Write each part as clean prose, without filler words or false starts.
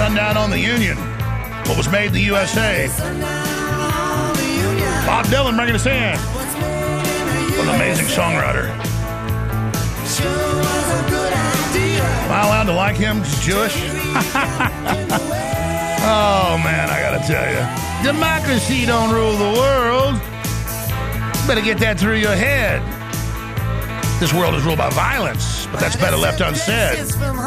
Sundown on the Union. What was made in the USA. Bob Dylan bringing us in. What an amazing songwriter. Am I allowed to like him? He's Jewish? Oh, man, I gotta tell you. Democracy don't rule the world. Better get that through your head. This world is ruled by violence, but that's better left unsaid.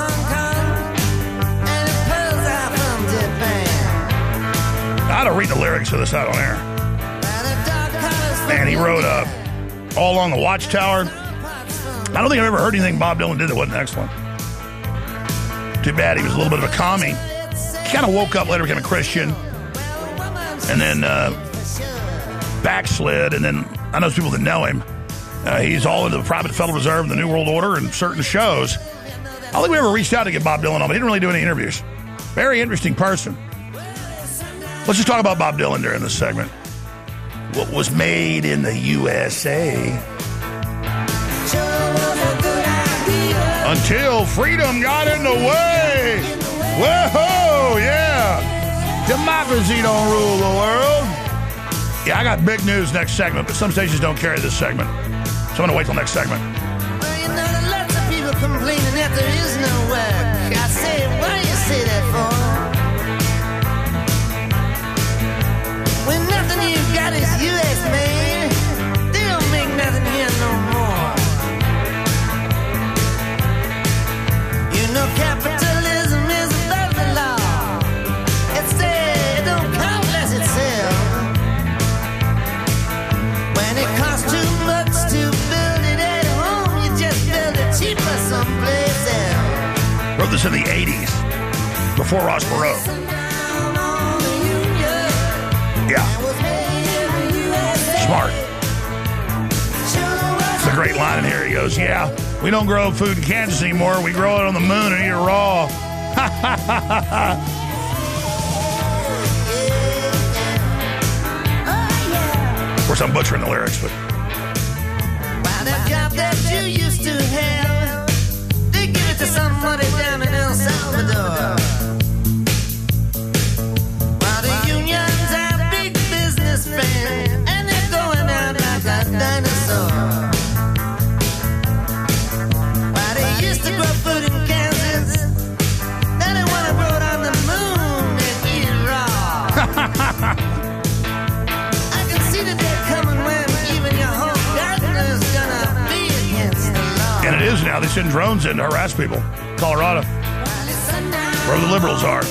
I had to read the lyrics of this out on air. Man, he wrote All Along the Watchtower. I don't think I've ever heard anything Bob Dylan did that wasn't excellent. Too bad he was a little bit of a commie. He kind of woke up later, became a Christian, and then backslid, and then I know people that know him. He's all into the Private Federal Reserve and the New World Order and certain shows. I don't think we ever reached out to get Bob Dylan on, but he didn't really do any interviews. Very interesting person. Let's just talk about Bob Dylan during this segment. What was made in the USA until freedom got in the way. Whoa, yeah. Democracy don't rule the world. Yeah, I got big news next segment, but some stations don't carry this segment. So I'm going to wait till next segment. Well, you know, there are lots of people complaining that there is no work. I say, why do you say that for? When nothing you've got is U.S. made, they don't make nothing here no more. You know, capitalism is above the law. It's there, it don't count unless it sells. When it costs too much to build it at home, you just build it cheaper someplace else. Wrote this in the 80s, before Ross Perot. Yeah. Smart. It's a great line in here. He goes, yeah, we don't grow food in Kansas anymore. We grow it on the moon and eat it raw. Of course, I'm butchering the lyrics, but... Well, that job that you used to have, they give it to somebody down in El Salvador. While the unions are big businessmen, and they're going out like a dinosaur. While they used to grow food in Kansas, now they want to grow it on the moon and eat it raw. I can see the day coming when even your home gardener's gonna be against the law. And it is now. They send drones in to harass people. Colorado, where the liberals are.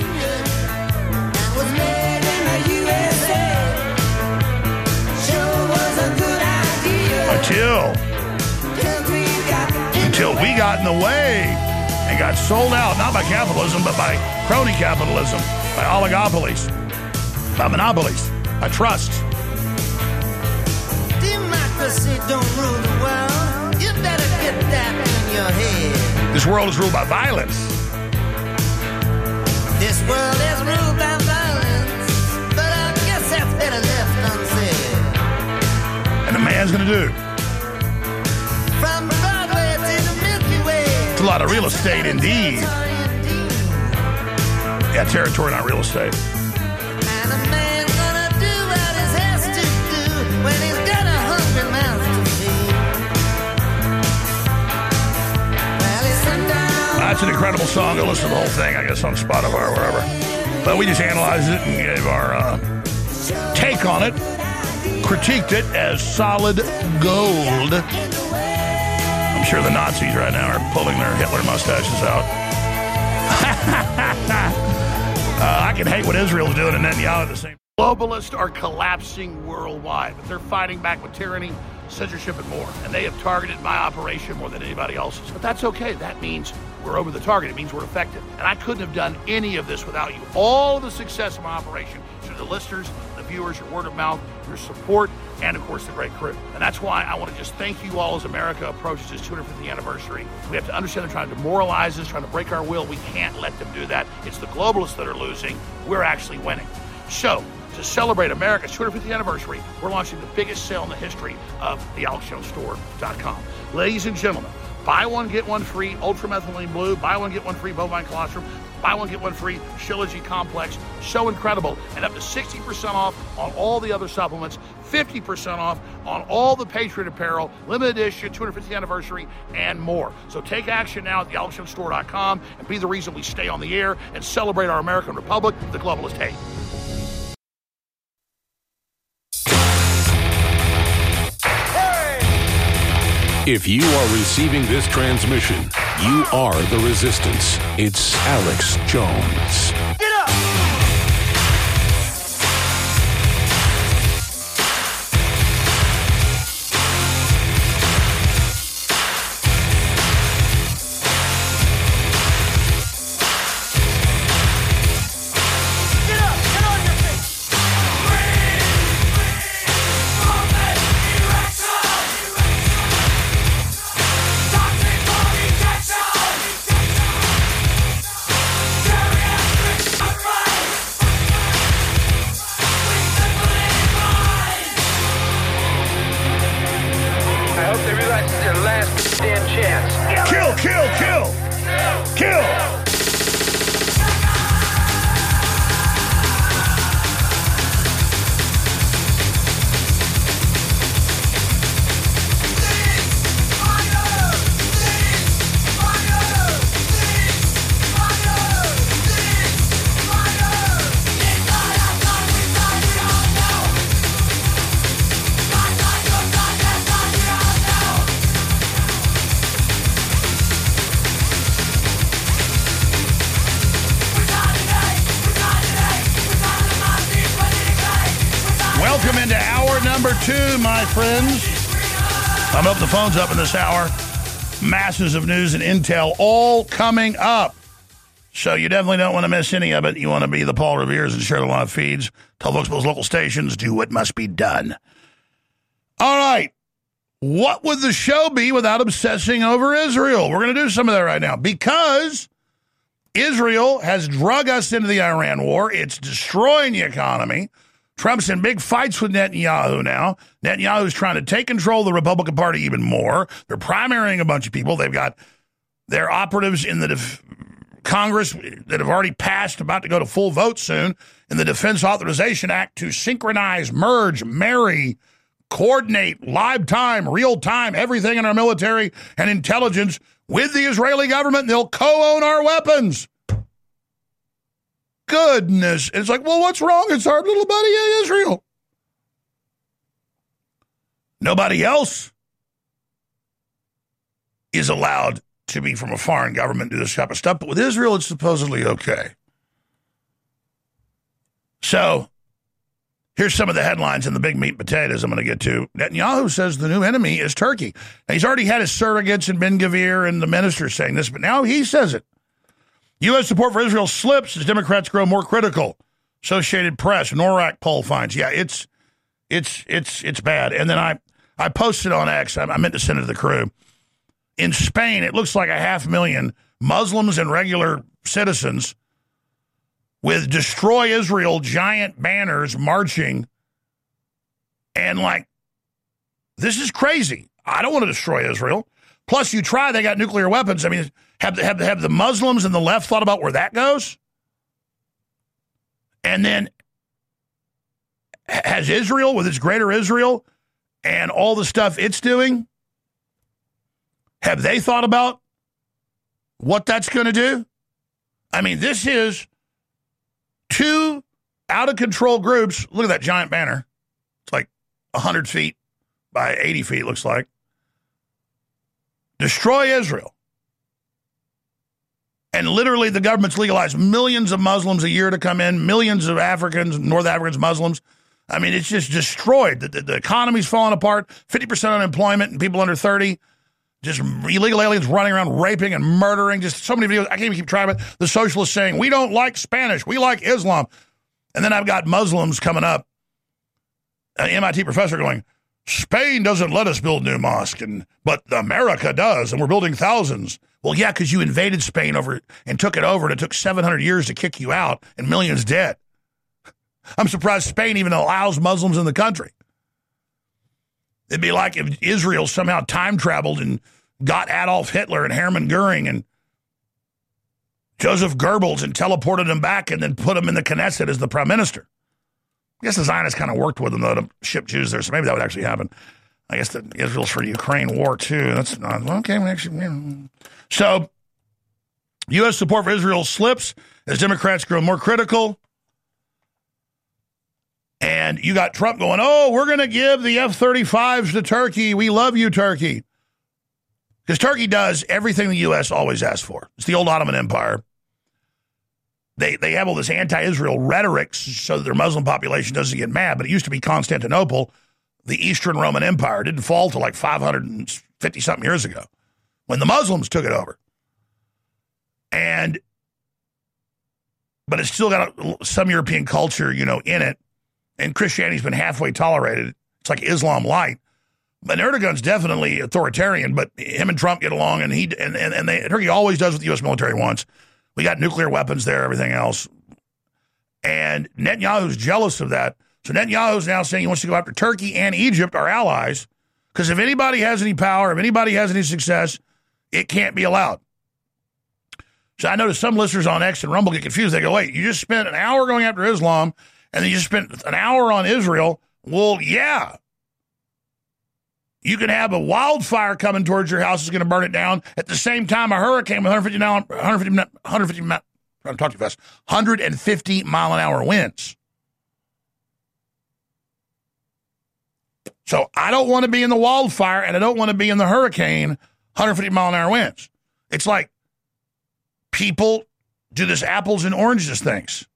Until we got in the way and got sold out, not by capitalism, but by crony capitalism, by oligopolies, by monopolies, by trusts. Democracy don't rule the world. You better get that in your head. This world is ruled by violence. This world is ruled by violence, but I guess that's better left unsaid. And the man's going to do. From Broadway to the Milky Way. It's a lot of real estate indeed. Yeah, territory, not real estate. And a man's gonna do what he has to do when he's got a hungry mouth to feed. Well, he's sundown. That's an incredible song. Go listen to the whole thing, I guess, on Spotify or wherever. But we just analyzed it and gave our take on it. Critiqued it as solid gold. I'm sure the Nazis right now are pulling their Hitler mustaches out. I can hate what Israel's doing and Netanyahu at the same time. Globalists are collapsing worldwide, but they're fighting back with tyranny, censorship, and more. And they have targeted my operation more than anybody else's. But that's okay. That means we're over the target. It means we're effective. And I couldn't have done any of this without you. All of the success of my operation through the listeners, the viewers, your word of mouth, your support, and, of course, the great crew. And that's why I want to just thank you all as America approaches its 250th anniversary. We have to understand they're trying to demoralize us, trying to break our will. We can't let them do that. It's the globalists that are losing. We're actually winning. So, to celebrate America's 250th anniversary, we're launching the biggest sale in the history of thealexjonesstore.com. Ladies and gentlemen, buy one, get one free Ultramethylene Blue, buy one, get one free bovine colostrum, Buy one, get one free. Shilajit Complex. So incredible. And up to 60% off on all the other supplements. 50% off on all the Patriot apparel, limited edition, 250th anniversary, and more. So take action now at thealexjonesstore.com and be the reason we stay on the air and celebrate our American Republic, the globalist hate. If you are receiving this transmission, you are the resistance. It's Alex Jones. Get up! Two, my friends. I'm up the phones up in this hour. Masses of news and intel all coming up. So you definitely don't want to miss any of it. You want to be the Paul Revere's and share the live feeds. Tell folks about those local stations. Do what must be done. All right. What would the show be without obsessing over Israel? We're going to do some of that right now because Israel has drug us into the Iran war. It's destroying the economy. Trump's in big fights with Netanyahu now. Netanyahu's trying to take control of the Republican Party even more. They're primarying a bunch of people. They've got their operatives in the Congress that have already passed, about to go to full vote soon, in the Defense Authorization Act to synchronize, merge, marry, coordinate, live time, real time, everything in our military and intelligence with the Israeli government. They'll co-own our weapons. Goodness. It's like, well, what's wrong? It's our little buddy Israel. Nobody else is allowed to be from a foreign government do this type of stuff, but with Israel, it's supposedly okay. So here's some of the headlines and the big meat and potatoes I'm going to get to. Netanyahu says the new enemy is Turkey. Now, he's already had his surrogates and Ben Gvir and the minister saying this, but now he says it. U.S. support for Israel slips as Democrats grow more critical. Associated Press, NORAC poll finds. Yeah, it's bad. And then I posted on X, I meant to send it to the crew. In Spain, it looks like 500,000 Muslims and regular citizens with Destroy Israel giant banners marching. And like, this is crazy. I don't want to destroy Israel. Plus, you try, they got nuclear weapons. I mean, have the Muslims and the left thought about where that goes? And then has Israel, with its greater Israel and all the stuff it's doing, have they thought about what that's going to do? I mean, this is two out-of-control groups. Look at that giant banner. It's like 100 feet by 80 feet, it looks like. Destroy Israel. And literally the government's legalized millions of Muslims a year to come in, millions of Africans, North Africans, Muslims. I mean, it's just destroyed. The economy's falling apart, 50% unemployment and people under 30. Just illegal aliens running around raping and murdering. Just so many videos. I can't even keep track of it. The socialists saying, we don't like Spanish. We like Islam. And then I've got Muslims coming up. An MIT professor going, Spain doesn't let us build new mosques, but America does, and we're building thousands. Well, yeah, because you invaded Spain over and took it over, and it took 700 years to kick you out, and millions dead. I'm surprised Spain even allows Muslims in the country. It'd be like if Israel somehow time traveled and got Adolf Hitler and Hermann Goering and Joseph Goebbels and teleported him back and then put him in the Knesset as the prime minister. I guess the Zionists kind of worked with them, though, to ship Jews there, so maybe that would actually happen. I guess that Israel's for the Ukraine war, too. That's not, okay, actually. So, U.S. support for Israel slips as Democrats grow more critical. And you got Trump going, oh, we're going to give the F-35s to Turkey. We love you, Turkey. Because Turkey does everything the U.S. always asked for. It's the old Ottoman Empire. They have all this anti-Israel rhetoric so that their Muslim population doesn't get mad, but it used to be Constantinople, the Eastern Roman Empire. It didn't fall till like 550-something years ago when the Muslims took it over. But it's still got some European culture, in it, and Christianity's been halfway tolerated. It's like Islam light. But Erdogan's definitely authoritarian, but him and Trump get along, and Turkey always does what the U.S. military wants. We got nuclear weapons there, everything else. And Netanyahu's jealous of that. So Netanyahu's now saying he wants to go after Turkey and Egypt, our allies, because if anybody has any power, if anybody has any success, it can't be allowed. So I noticed some listeners on X and Rumble get confused. They go, wait, you just spent an hour going after Islam, and then you just spent an hour on Israel. Well, yeah. You can have a wildfire coming towards your house is going to burn it down. At the same time, a hurricane with 150 mile an hour winds. So I don't want to be in the wildfire and I don't want to be in the hurricane, 150 mile an hour winds. It's like people do this apples and oranges things.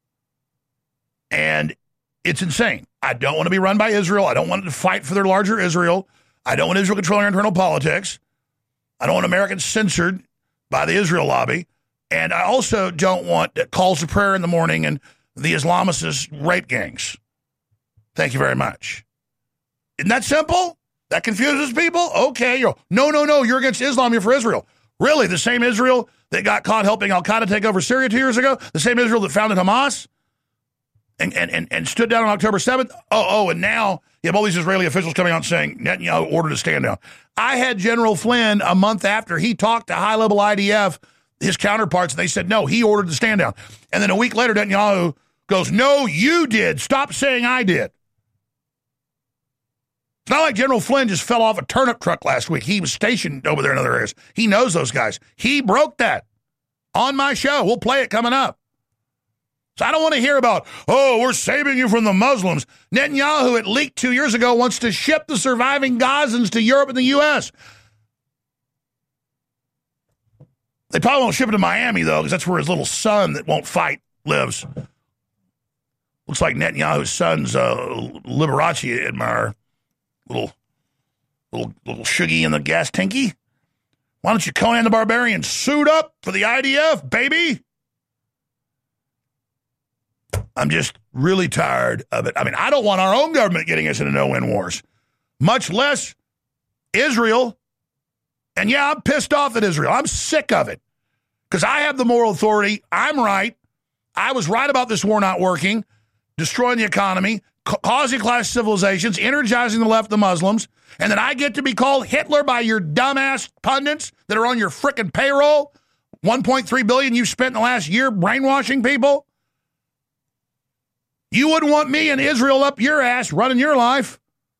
And it's insane. I don't want to be run by Israel. I don't want to fight for their larger Israel. I don't want Israel controlling our internal politics. I don't want Americans censored by the Israel lobby. And I also don't want calls to prayer in the morning and the Islamicist rape gangs. Thank you very much. Isn't that simple? That confuses people? Okay. No, you're against Islam. You're for Israel. Really? The same Israel that got caught helping Al-Qaeda take over Syria 2 years ago? The same Israel that founded Hamas? And stood down on October 7th? And now you have all these Israeli officials coming out saying Netanyahu ordered a stand down. I had General Flynn a month after he talked to high-level IDF, his counterparts, and they said, no, he ordered the stand down. And then a week later, Netanyahu goes, no, you did. Stop saying I did. It's not like General Flynn just fell off a turnip truck last week. He was stationed over there in other areas. He knows those guys. He broke that on my show. We'll play it coming up. So I don't want to hear about, we're saving you from the Muslims. Netanyahu, it leaked 2 years ago, wants to ship the surviving Gazans to Europe and the U.S. They probably won't ship it to Miami, though, because that's where his little son that won't fight lives. Looks like Netanyahu's son's Liberace admirer. Little Shuggy in the gas tanky. Why don't you Conan the Barbarian suit up for the IDF, baby? I'm just really tired of it. I mean, I don't want our own government getting us into no-win wars, much less Israel. And yeah, I'm pissed off at Israel. I'm sick of it because I have the moral authority. I'm right. I was right about this war not working, destroying the economy, causing class civilizations, energizing the left, the Muslims, and then I get to be called Hitler by your dumbass pundits that are on your frickin' payroll. $1.3 billion you've spent in the last year brainwashing people. You wouldn't want me and Israel up your ass running your life.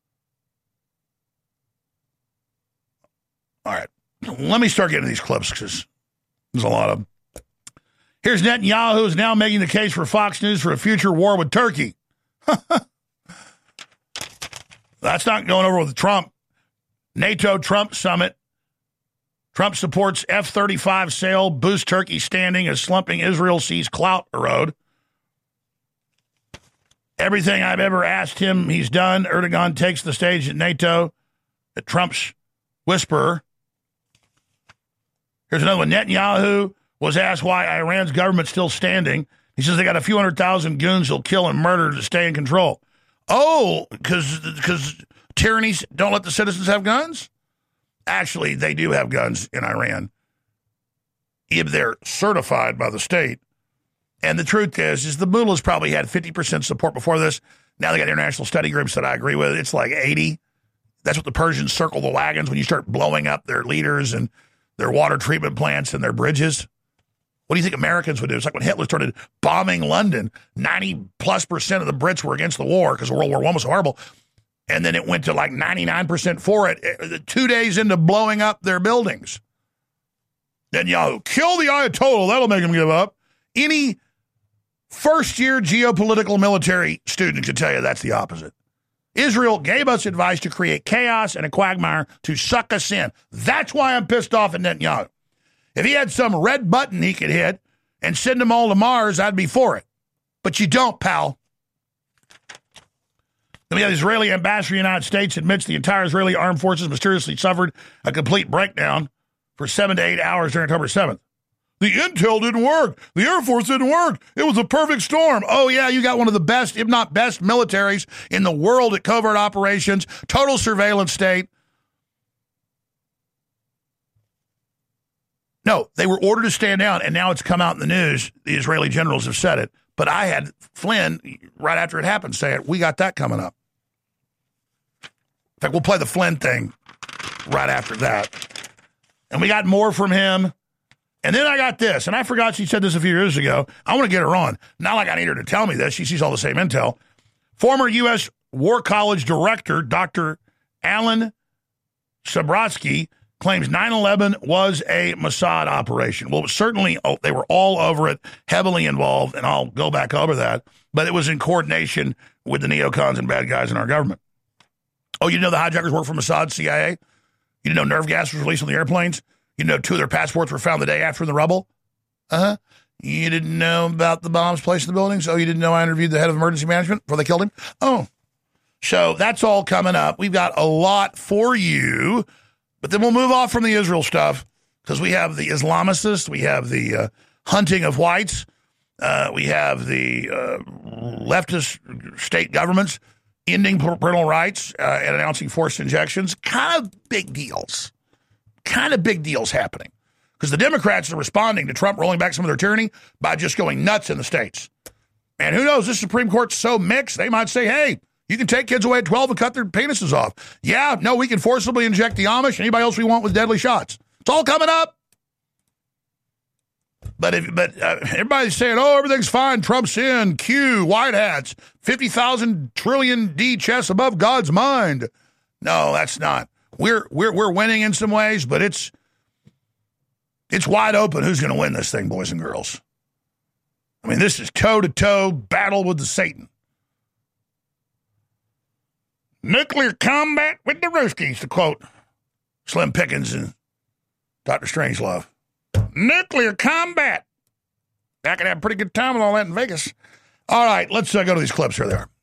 All right, let me start getting these clips because there's a lot of them. Here's Netanyahu, who's now making the case for Fox News for a future war with Turkey. That's not going over with Trump. NATO-Trump summit. Trump supports F-35 sale, boosts Turkey standing as slumping Israel sees clout erode. Everything I've ever asked him, he's done. Erdogan takes the stage at NATO, at Trump's whisperer. Here's another one. Netanyahu was asked why Iran's government's still standing. He says they got a few 100,000 goons he'll kill and murder to stay in control. Oh, because tyrannies don't let the citizens have guns? Actually, they do have guns in Iran if they're certified by the state. And the truth is the mullahs probably had 50% support before this. Now they got international study groups that I agree with. It's like 80. That's what the Persians circle the wagons when you start blowing up their leaders and their water treatment plants and their bridges. What do you think Americans would do? It's like when Hitler started bombing London, 90+% of the Brits were against the war because World War I was so horrible. And then it went to like 99% for it 2 days into blowing up their buildings. Then kill the Ayatollah. That'll make them give up. Any first-year geopolitical military student can tell you that's the opposite. Israel gave us advice to create chaos and a quagmire to suck us in. That's why I'm pissed off at Netanyahu. If he had some red button he could hit and send them all to Mars, I'd be for it. But you don't, pal. Then we have the Israeli ambassador to the United States admits the entire Israeli armed forces mysteriously suffered a complete breakdown for 7 to 8 hours during October 7th. The intel didn't work. The Air Force didn't work. It was a perfect storm. Oh, yeah, you got one of the best, if not best, militaries in the world at covert operations, total surveillance state. No, they were ordered to stand down, and now it's come out in the news. The Israeli generals have said it. But I had Flynn, right after it happened, say it. We got that coming up. In fact, we'll play the Flynn thing right after that. And we got more from him. And then I got this, and I forgot she said this a few years ago. I want to get her on. Not like I need her to tell me this. She sees all the same intel. Former U.S. War College director, Dr. Alan Sabratsky, claims 9/11 was a Mossad operation. Well, it was certainly, they were all over it, heavily involved, and I'll go back over that. But it was in coordination with the neocons and bad guys in our government. Oh, you know the hijackers work for Mossad, CIA? You didn't know nerve gas was released on the airplanes? You know 2 of their passports were found the day after in the rubble? Uh-huh. You didn't know about the bombs placed in the buildings? Oh, you didn't know I interviewed the head of emergency management before they killed him? Oh. So that's all coming up. We've got a lot for you, but then we'll move off from the Israel stuff because we have the Islamicists, we have the hunting of whites, we have the leftist state governments ending parental rights and announcing forced injections. Kind of big deals happening because the Democrats are responding to Trump rolling back some of their tyranny by just going nuts in the states. And who knows, this Supreme Court's so mixed, they might say, hey, you can take kids away at 12 and cut their penises off. Yeah, no, we can forcibly inject the Amish and anybody else we want with deadly shots. It's all coming up. But everybody's saying, oh, everything's fine. Trump's in. Q, white hats, 50,000 trillion D chess above God's mind. No, that's not. We're winning in some ways, but it's wide open who's going to win this thing, boys and girls. I mean, this is toe-to-toe battle with the Satan. Nuclear combat with the Ruskies, to quote Slim Pickens and Dr. Strangelove. Nuclear combat. I could have a pretty good time with all that in Vegas. All right, let's go to these clips. Here they are.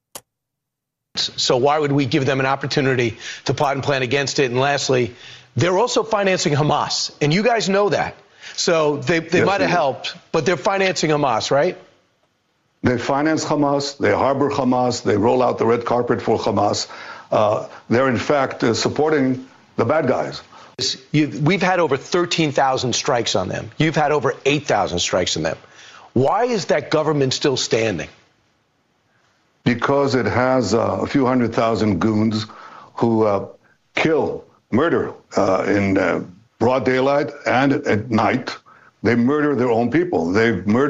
So why would we give them an opportunity to plot and plan against it? And lastly, they're also financing Hamas, and you guys know that. So they might have helped, but they're financing Hamas, right? They finance Hamas, they harbor Hamas, they roll out the red carpet for Hamas. They're, in fact, supporting the bad guys. We've had over 13,000 strikes on them. You've had over 8,000 strikes on them. Why is that government still standing? Because it has a few 100,000 goons who murder in broad daylight and at night. They murder their own people. They've murdered.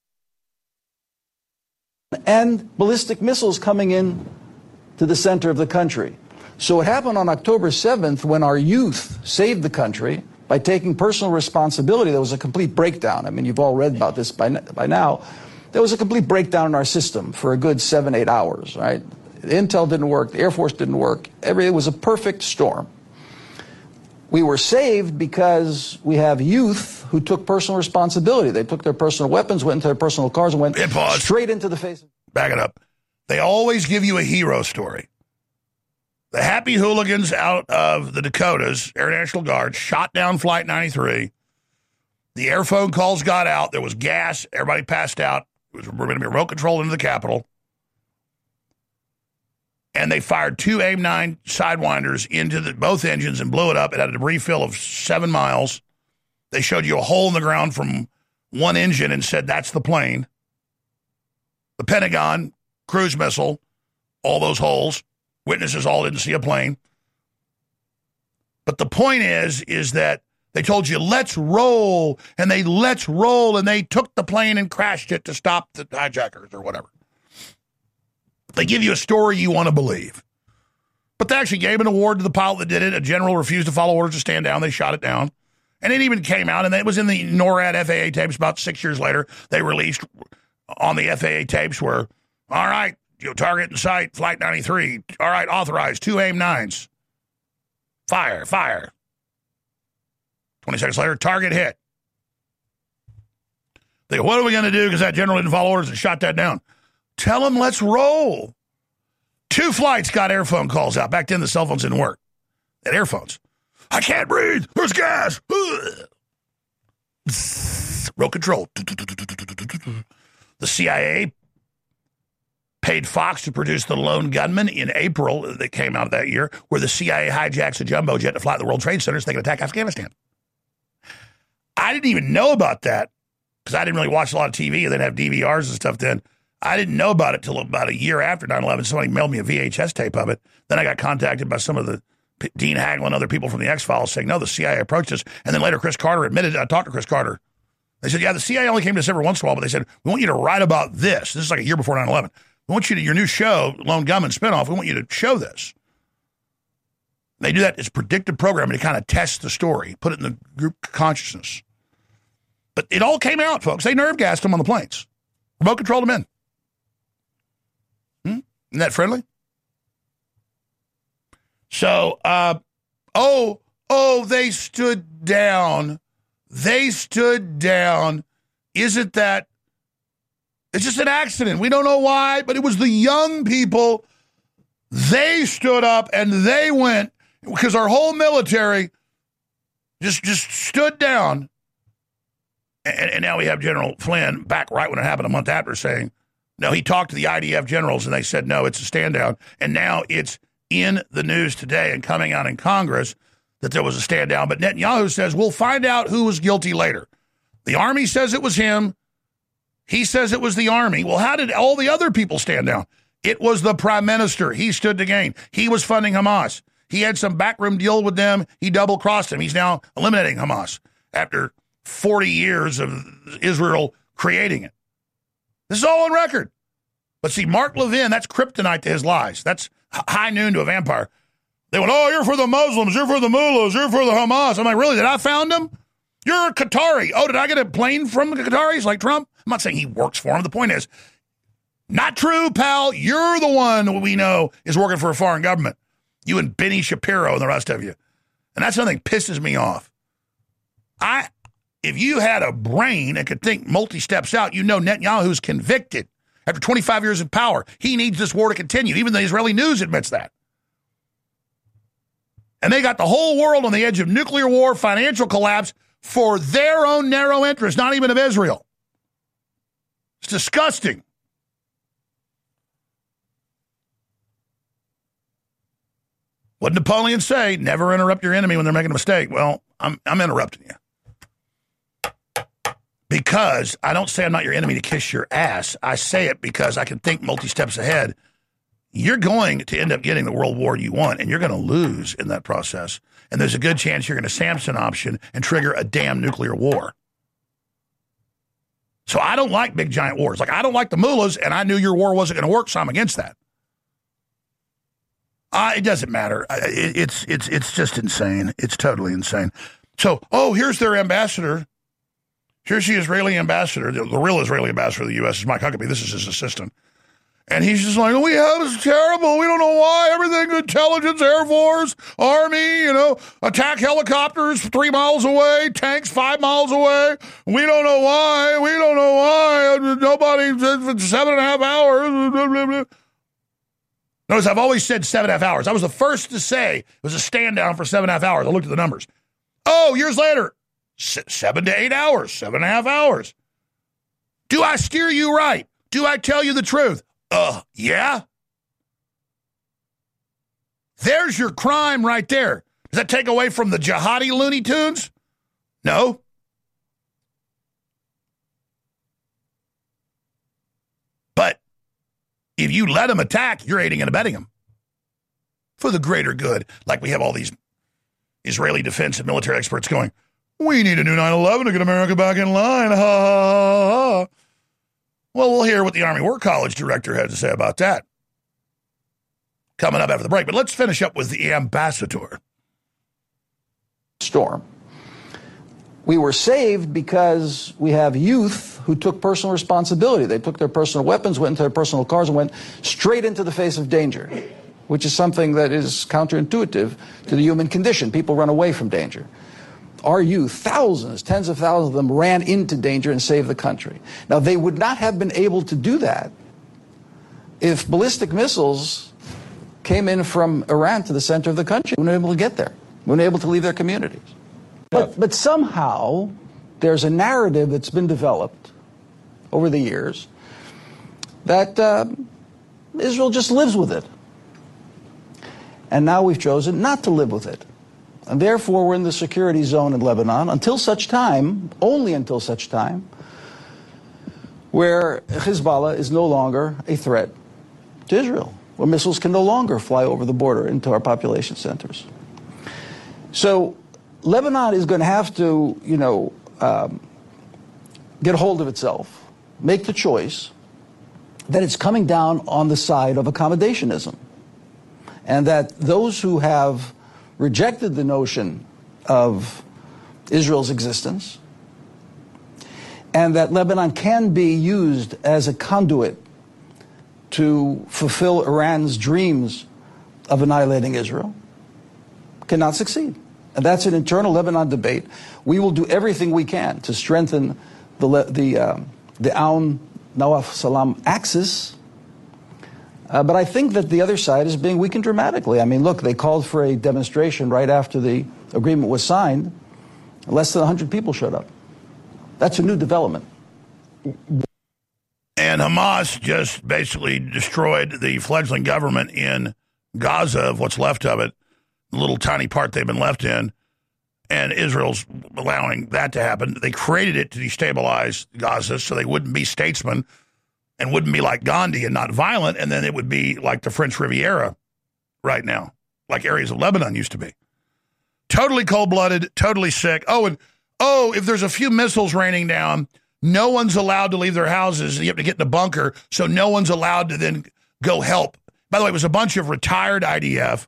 And ballistic missiles coming in to the center of the country. So what happened on October 7th when our youth saved the country by taking personal responsibility, there was a complete breakdown. I mean, you've all read about this by now. There was a complete breakdown in our system for a good 7-8 hours, right? The intel didn't work. The Air Force didn't work. It was a perfect storm. We were saved because we have youth who took personal responsibility. They took their personal weapons, went into their personal cars, and went straight into the face. Back it up. They always give you a hero story. The happy hooligans out of the Dakotas, Air National Guard, shot down Flight 93. The air phone calls got out. There was gas. Everybody passed out. We're going to be remote controlled into the Capitol. And they fired 2 AIM-9 Sidewinders into both engines and blew it up. It had a debris fill of 7 miles. They showed you a hole in the ground from one engine and said, that's the plane. The Pentagon, cruise missile, all those holes. Witnesses all didn't see a plane. But the point is that They told you, let's roll, and they took the plane and crashed it to stop the hijackers or whatever. They give you a story you want to believe. But they actually gave an award to the pilot that did it. A general refused to follow orders to stand down. They shot it down. And it even came out, and it was in the NORAD FAA tapes about 6 years later. They released on the FAA tapes where, all right, target in sight, Flight 93. All right, authorized, 2 AIM-9s. Fire. 20 seconds later, target hit. They go, what are we going to do because that general didn't follow orders and shot that down? Tell them let's roll. 2 flights got airphone calls out. Back then, the cell phones didn't work. They had airphones. I can't breathe. There's gas. Road control. The CIA paid Fox to produce The Lone Gunman in April that came out of that year, where the CIA hijacks a jumbo jet to fly at the World Trade Center so they can attack Afghanistan. I didn't even know about that because I didn't really watch a lot of TV and then have DVRs and stuff then. I didn't know about it till about a year after 9/11. Somebody mailed me a VHS tape of it. Then I got contacted by some of the Dean Hagel and other people from the X-Files saying, no, the CIA approached us. And then later Chris Carter admitted, I talked to Chris Carter. They said, yeah, the CIA only came to us every once in a while, but they said, we want you to write about this. This is like a year before 9/11. We want you to, your new show, Lone Gunman spinoff, we want you to show this. They do that. It's predictive programming to kind of test the story, put it in the group consciousness. But it all came out, folks. They nerve gassed them on the planes. Remote controlled them in. Isn't that friendly? So, they stood down. They stood down. Isn't that? It's just an accident. We don't know why, but it was the young people. They stood up and they went because our whole military just stood down. And now we have General Flynn back right when it happened a month after saying, no, he talked to the IDF generals and they said, no, it's a stand down. And now it's in the news today and coming out in Congress that there was a stand down. But Netanyahu says, we'll find out who was guilty later. The Army says it was him. He says it was the Army. Well, how did all the other people stand down? It was the Prime Minister. He stood to gain. He was funding Hamas. He had some backroom deal with them. He double-crossed them. He's now eliminating Hamas after 40 years of Israel creating it. This is all on record. But see, Mark Levin, that's kryptonite to his lies. That's high noon to a vampire. They went, oh, you're for the Muslims, you're for the mullahs, you're for the Hamas. I'm like, really? Did I found them? You're a Qatari. Oh, did I get a plane from the Qataris like Trump? I'm not saying he works for him. The point is, not true, pal. You're the one we know is working for a foreign government. You and Benny Shapiro and the rest of you. And that's something that pisses me off. If you had a brain and could think multi-steps out, you know Netanyahu's convicted. After 25 years in power, he needs this war to continue. Even the Israeli news admits that. And they got the whole world on the edge of nuclear war, financial collapse for their own narrow interest, not even of Israel. It's disgusting. What did Napoleon say? Never interrupt your enemy when they're making a mistake. Well, I'm interrupting you. Because I don't say I'm not your enemy to kiss your ass. I say it because I can think multi-steps ahead. You're going to end up getting the world war you want, and you're going to lose in that process. And there's a good chance you're going to Samson option and trigger a damn nuclear war. So I don't like big giant wars. Like, I don't like the mullahs, and I knew your war wasn't going to work, so I'm against that. It doesn't matter. It's just insane. It's totally insane. So, here's their ambassador. Here's the Israeli ambassador, the real Israeli ambassador of the U.S. is Mike Huckabee. This is his assistant. And he's just like, it's terrible. We don't know why. Everything, intelligence, Air Force, Army, attack helicopters 3 miles away, tanks 5 miles away. We don't know why. Nobody, 7.5 hours. Notice I've always said 7.5 hours. I was the first to say it was a stand down for 7.5 hours. I looked at the numbers. Years later, 7 to 8 hours, 7.5 hours. Do I steer you right? Do I tell you the truth? Yeah. There's your crime right there. Does that take away from the jihadi Looney Tunes? No. But if you let them attack, you're aiding and abetting them for the greater good. Like we have all these Israeli defense and military experts going, We need a new 9/11 to get America back in line. Ha, ha, ha, ha. Well, we'll hear what the Army War College director had to say about that coming up after the break. But let's finish up with the ambassador. Storm. We were saved because we have youth who took personal responsibility. They took their personal weapons, went into their personal cars, and went straight into the face of danger, which is something that is counterintuitive to the human condition. People run away from danger. Our youth, thousands, tens of thousands of them, ran into danger and saved the country. Now, they would not have been able to do that if ballistic missiles came in from Iran to the center of the country. We weren't able to get there. We weren't able to leave their communities. But somehow, there's a narrative that's been developed over the years that Israel just lives with it. And now we've chosen not to live with it. And therefore, we're in the security zone in Lebanon until such time, only until such time, where Hezbollah is no longer a threat to Israel, where missiles can no longer fly over the border into our population centers. So Lebanon is going to have to, get a hold of itself, make the choice that it's coming down on the side of accommodationism, and that those who have rejected the notion of Israel's existence, and that Lebanon can be used as a conduit to fulfill Iran's dreams of annihilating Israel, cannot succeed. And that's an internal Lebanon debate. We will do everything we can to strengthen the Aoun Nawaf Salam axis. But I think that the other side is being weakened dramatically. I mean, look, they called for a demonstration right after the agreement was signed. Less than 100 people showed up. That's a new development. And Hamas just basically destroyed the fledgling government in Gaza, of what's left of it, the little tiny part they've been left in, and Israel's allowing that to happen. They created it to destabilize Gaza so they wouldn't be statesmen and wouldn't be like Gandhi and not violent, and then it would be like the French Riviera right now, like areas of Lebanon used to be. Totally cold-blooded, totally sick. If there's a few missiles raining down, no one's allowed to leave their houses. You have to get in a bunker, so no one's allowed to then go help. By the way, it was a bunch of retired IDF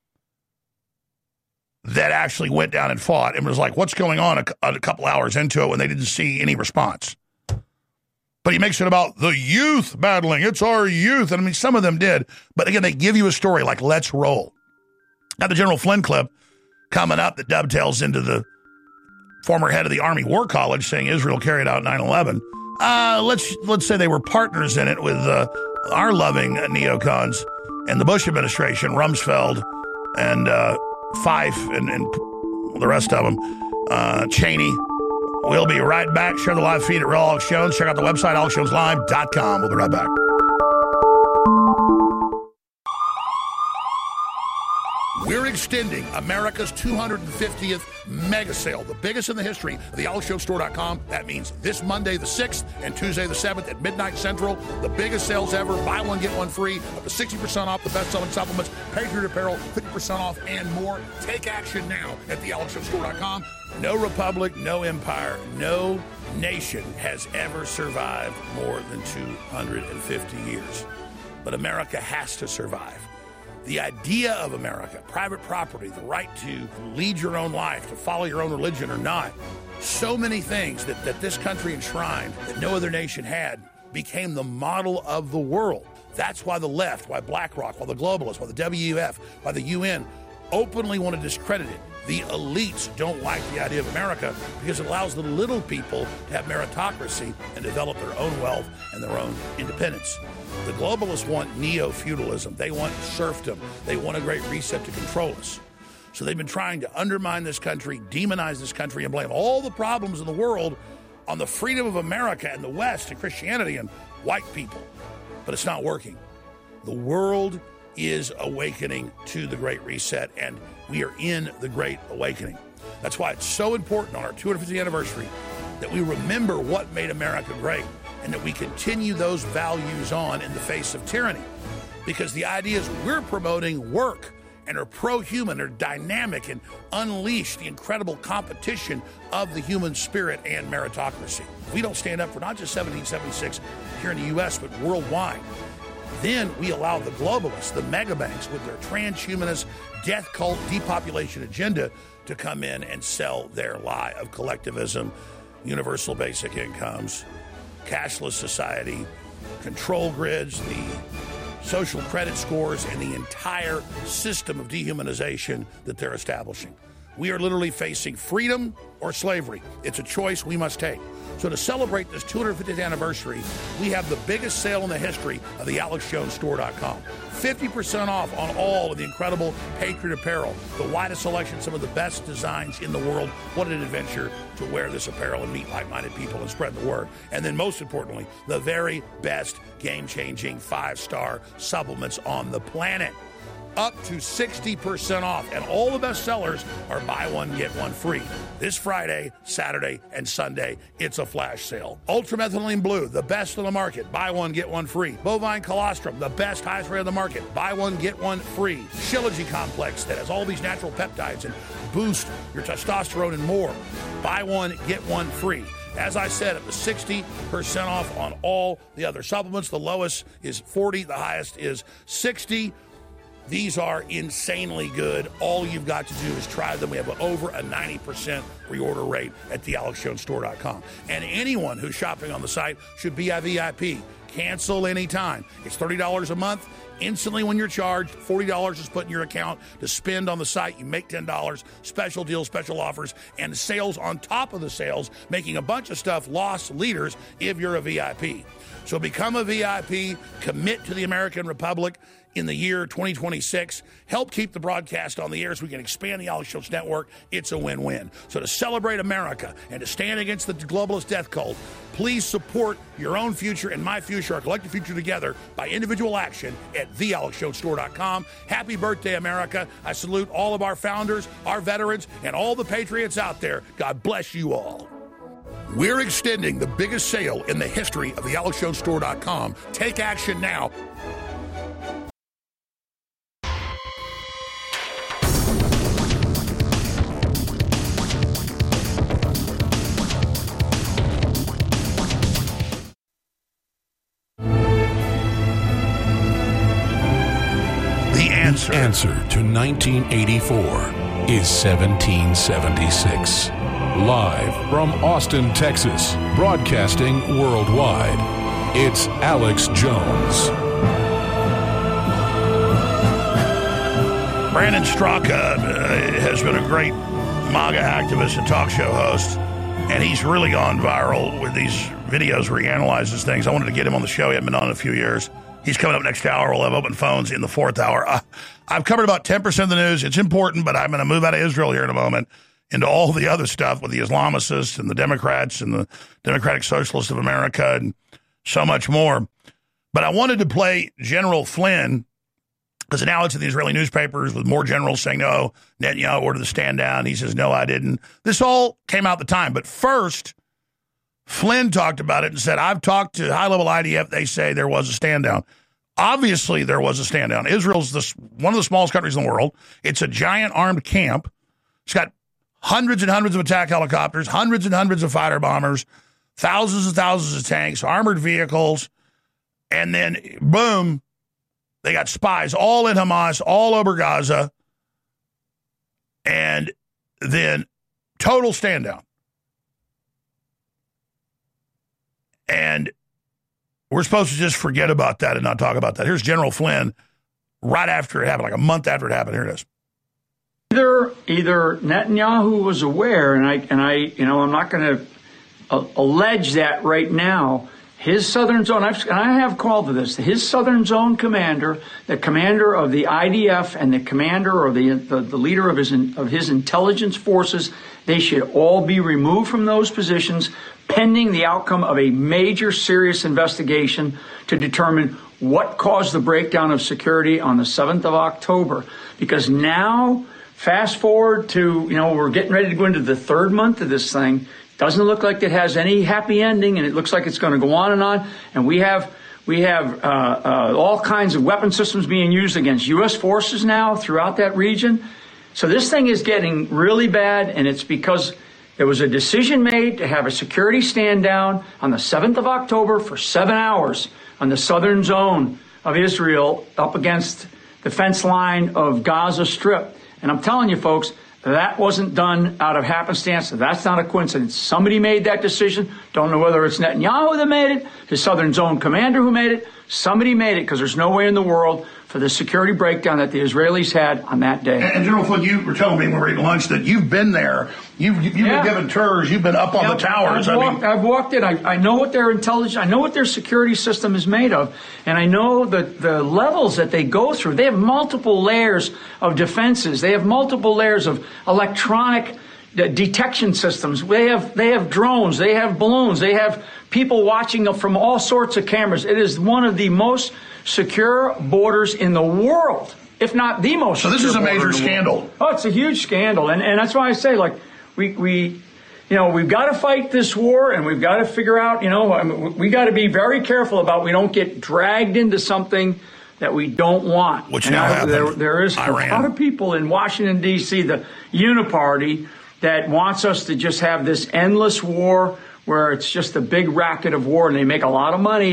that actually went down and fought, and was like, what's going on a couple hours into it when they didn't see any response. But he makes it about the youth battling. It's our youth. And I mean, some of them did. But again, they give you a story like, let's roll. Now, the General Flynn clip coming up that dovetails into the former head of the Army War College saying Israel carried out 9/11. Let's say they were partners in it with our loving neocons and the Bush administration, Rumsfeld and Fife and the rest of them, Cheney. We'll be right back. Share the live feed at Real Alex Jones. Check out the website, alexjoneslive.com. We'll be right back. We're extending America's 250th mega sale, the biggest in the history of the AlexJonesStore.com. That means this Monday the 6th and Tuesday the 7th at midnight Central. The biggest sales ever. Buy one, get one free. Up to 60% off the best-selling supplements, Patriot apparel, 50% off, and more. Take action now at the AlexJonesStore.com. No republic, no empire, no nation has ever survived more than 250 years. But America has to survive. The idea of America, private property, the right to lead your own life, to follow your own religion or not, so many things that this country enshrined that no other nation had became the model of the world. That's why the left, why BlackRock, why the globalists, why the WEF, why the UN openly want to discredit it. The elites don't like the idea of America because it allows the little people to have meritocracy and develop their own wealth and their own independence. The globalists want neo-feudalism. They want serfdom. They want a great reset to control us. So they've been trying to undermine this country, demonize this country, and blame all the problems in the world on the freedom of America and the West and Christianity and white people. But it's not working. The world is awakening to the Great Reset, and we are in the Great Awakening. That's why it's so important on our 250th anniversary that we remember what made America great and that we continue those values on in the face of tyranny. Because the idea is we're promoting work and are pro-human, are dynamic, and unleash the incredible competition of the human spirit and meritocracy. If we don't stand up for not just 1776 here in the U.S., but worldwide, then we allow the globalists, the megabanks, with their transhumanist, death cult, depopulation agenda to come in and sell their lie of collectivism, universal basic incomes, cashless society, control grids, the social credit scores, and the entire system of dehumanization that they're establishing. We are literally facing freedom or slavery. It's a choice we must take. So to celebrate this 250th anniversary, we have the biggest sale in the history of the AlexJonesStore.com. 50% off on all of the incredible Patriot apparel, the widest selection, some of the best designs in the world. What an adventure to wear this apparel and meet like-minded people and spread the word. And then most importantly, the very best game-changing 5-star supplements on the planet. Up to 60% off, and all the best sellers are buy one, get one free. This Friday, Saturday, and Sunday, it's a flash sale. Ultramethylene Blue, the best on the market. Buy one, get one free. Bovine Colostrum, the best, highest rate on the market. Buy one, get one free. Shilajit Complex that has all these natural peptides and boost your testosterone and more. Buy one, get one free. As I said, up to 60% off on all the other supplements. The lowest is 40, the highest is 60. These are insanely good. All you've got to do is try them. We have over a 90% reorder rate at thealexjonesstore.com. And anyone who's shopping on the site should be a VIP. Cancel anytime. It's $30 a month. Instantly when you're charged, $40 is put in your account to spend on the site. You make $10. Special deals, special offers, and sales on top of the sales, making a bunch of stuff lost leaders if you're a VIP. So become a VIP, commit to the American Republic in the year 2026. Help keep the broadcast on the air so we can expand the Alex Jones Network. It's a win-win. So to celebrate America and to stand against the globalist death cult, please support your own future and my future, our collective future together, by individual action at thealexjonesstore.com. Happy birthday, America. I salute all of our founders, our veterans, and all the patriots out there. God bless you all. We're extending the biggest sale in the history of thealexjonesstore.com. Take action now. The answer to 1984 is 1776. Live from Austin, Texas, broadcasting worldwide, it's Alex Jones. Brandon Straka has been a great MAGA activist and talk show host, and he's really gone viral with these videos where he analyzes things. I wanted to get him on the show. He hasn't been on in a few years. He's coming up next hour. We'll have open phones in the fourth hour. I've covered about 10% of the news. It's important, but I'm going to move out of Israel here in a moment into all the other stuff with the Islamicists and the Democrats and the Democratic Socialists of America and so much more. But I wanted to play General Flynn, because now it's in the Israeli newspapers with more generals saying, no, Netanyahu ordered the stand down. He says, no, I didn't. This all came out at the time. But first, Flynn talked about it and said, I've talked to high-level IDF. They say there was a stand down. Obviously, there was a stand down. Israel's one of the smallest countries in the world. It's a giant armed camp. It's got hundreds and hundreds of attack helicopters, hundreds and hundreds of fighter bombers, thousands and thousands of tanks, armored vehicles, and then, boom, they got spies all in Hamas, all over Gaza, and then total stand down. And we're supposed to just forget about that and not talk about that. Here's General Flynn right after it happened, like a month after it happened. Here it is. Either Netanyahu was aware, and I, I'm not going to allege that right now. His Southern Zone, and I have called for this, his Southern Zone commander, the commander of the IDF, and the commander or the leader of his intelligence forces, they should all be removed from those positions pending the outcome of a major serious investigation to determine what caused the breakdown of security on the 7th of October. Because now, fast forward to, we're getting ready to go into the third month of this thing. Doesn't look like it has any happy ending, and it looks like it's going to go on. And we have We have all kinds of weapon systems being used against U.S. forces now throughout that region. So this thing is getting really bad, and it's because there was a decision made to have a security stand down on the 7th of October for 7 hours on the southern zone of Israel up against the fence line of Gaza Strip. And I'm telling you, folks, that wasn't done out of happenstance. That's not a coincidence. Somebody made that decision. Don't know whether it's Netanyahu that made it, his southern zone commander who made it. Somebody made it, because there's no way in the world for the security breakdown that the Israelis had on that day. And General Flynn, you were telling me when we were eating lunch that you've been there. You've been given tours. You've been up on the towers. I've walked it. I know what their intelligence, I know what their security system is made of, and I know the levels that they go through. They have multiple layers of defenses. They have multiple layers of electronic detection systems. They have drones. They have balloons. They have people watching from all sorts of cameras. It is one of the most secure borders in the world, if not the most. So this is a major scandal. Oh, it's a huge scandal, and that's why I say, like, we've got to fight this war, and we've got to figure out, we got to be very careful about we don't get dragged into something that we don't want. Which now happened. There is Iran. A lot of people in Washington, D.C., the Uniparty, that wants us to just have this endless war where it's just a big racket of war, and they make a lot of money,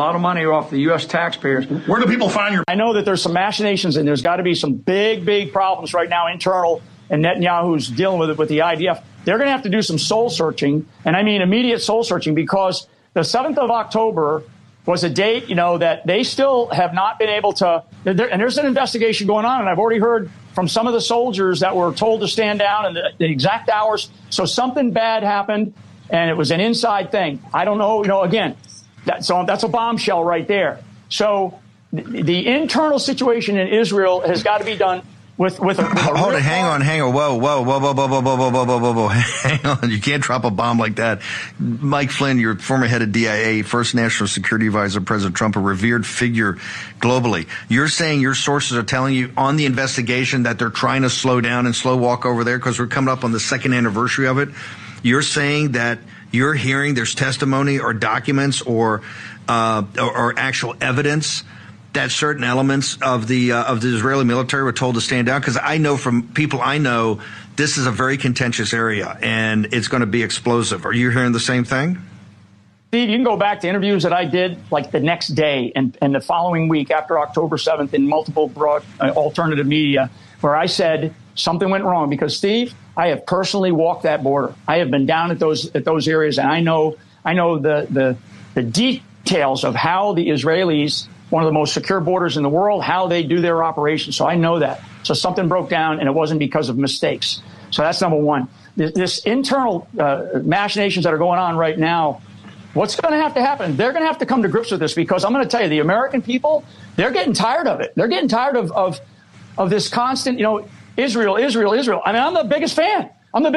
off the U.S. taxpayers. Where do people find your... I know that there's some machinations, and there's got to be some big problems right now internal, and Netanyahu's dealing with it with the IDF. They're going to have to do some soul searching, and I mean immediate soul searching, because the 7th of October was a date, that they still have not been able to... And there's an investigation going on, and I've already heard from some of the soldiers that were told to stand down and the exact hours. So something bad happened, and it was an inside thing. I don't know, again, that's a bombshell right there. So the internal situation in Israel has got to be done with a Hold it, hang on. Whoa. Hang on. You can't drop a bomb like that. Mike Flynn, your former head of DIA, first national security advisor, President Trump, a revered figure globally. You're saying your sources are telling you on the investigation that they're trying to slow down and slow walk over there because we're coming up on the second anniversary of it. You're saying that you're hearing there's testimony or documents or actual evidence that certain elements of the Israeli military were told to stand down? Because I know from people I know, this is a very contentious area and it's going to be explosive. Are you hearing the same thing? Steve, you can go back to interviews that I did like the next day and the following week after October 7th in multiple broad alternative media where I said something went wrong. Because, Steve, I have personally walked that border. I have been down at those areas, and I know the details of how the Israelis, one of the most secure borders in the world, how they do their operations. So I know that. So something broke down, and it wasn't because of mistakes. So that's number one. This internal machinations that are going on right now, what's going to have to happen? They're going to have to come to grips with this, because I'm going to tell you, the American people, they're getting tired of it. They're getting tired of this constant, Israel. I mean, I'm the biggest fan.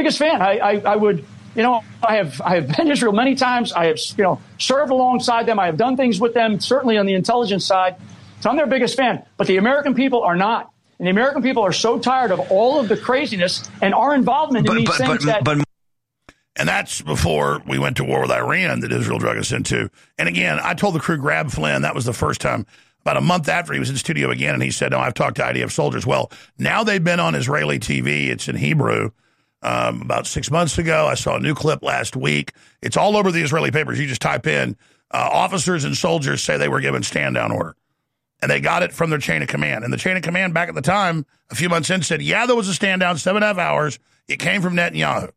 I would, I have been to Israel many times. I have, served alongside them. I have done things with them, certainly on the intelligence side. So I'm their biggest fan. But the American people are not. And the American people are so tired of all of the craziness and our involvement in these things And that's before we went to war with Iran that Israel drug us into. And again, I told the crew, grab Flynn. That was the first time. About a month after, he was in studio again, and he said, no, I've talked to IDF soldiers. Well, now they've been on Israeli TV. It's in Hebrew. About 6 months ago, I saw a new clip last week. It's all over the Israeli papers. You just type in, officers and soldiers say they were given stand-down order. And they got it from their chain of command. And the chain of command back at the time, a few months in, said, yeah, there was a stand-down, 7.5 hours. It came from Netanyahu.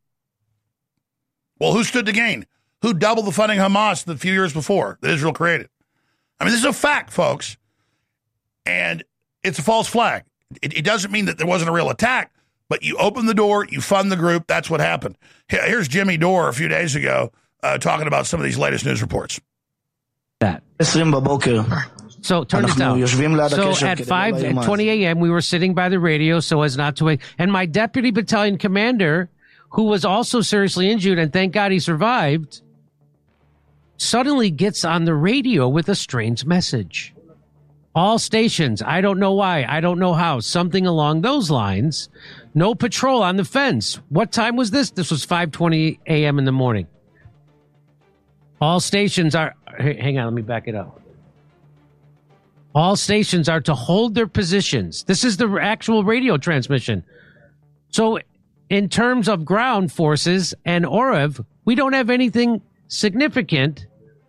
Well, who stood to gain? Who doubled the funding Hamas the few years before that Israel created? I mean, this is a fact, folks, and it's a false flag. It doesn't mean that there wasn't a real attack, but you open the door, you fund the group, that's what happened. Here's Jimmy Dore a few days ago talking about some of these latest news reports. So turn it down. So at 5:20 a.m., we were sitting by the radio so as not to wake, and my deputy battalion commander, who was also seriously injured, and thank God he survived, suddenly gets on the radio with a strange message. All stations, I don't know why, I don't know how, something along those lines. No patrol on the fence. What time was this? This was 5:20 a.m. in the morning. All stations are, hang on, let me back it up. All stations are to hold their positions. This is the actual radio transmission. So in terms of ground forces and OREV, we don't have anything significant.